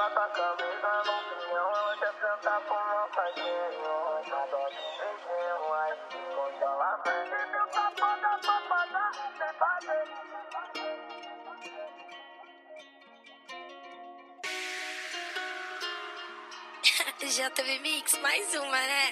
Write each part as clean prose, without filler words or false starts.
tá camisa no pinhão, ela quer sentar com uma faquinha. Nada de beijinho, aí congelamento. E meu safado pra pagar, sem fazer. JB Mix, mais uma, né?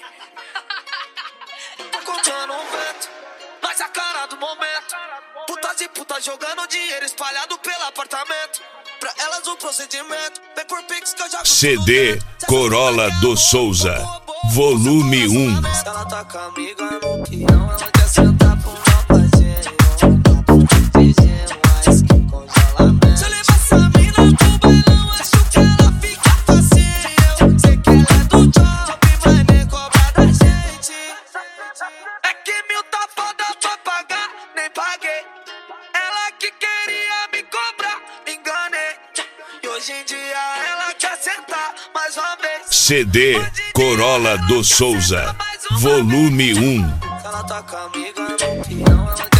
Tô contando um vento, mas a cara do momento. Putas e putas jogando dinheiro espalhado pelo apartamento. Pra elas o procedimento, vem por Pix que eu jogo CD Corolla do Souza, volume 1. Ela tá com a amiga no peão, ela quer sentar pro rapazinho. Beijinho, mas que congelamento. Se eu levar essa mina pro bailão, acho que ela fica facinho. Sei que ela é do job, mas nem cobra da gente. É que mil tá foda pra pagar, nem paguei. Ela que queria me cobrar, me enganei. E hoje em dia ela quer sentar mais uma vez. CD Corolla do Souza, volume 1. Ela tá com a amiga no peão, ela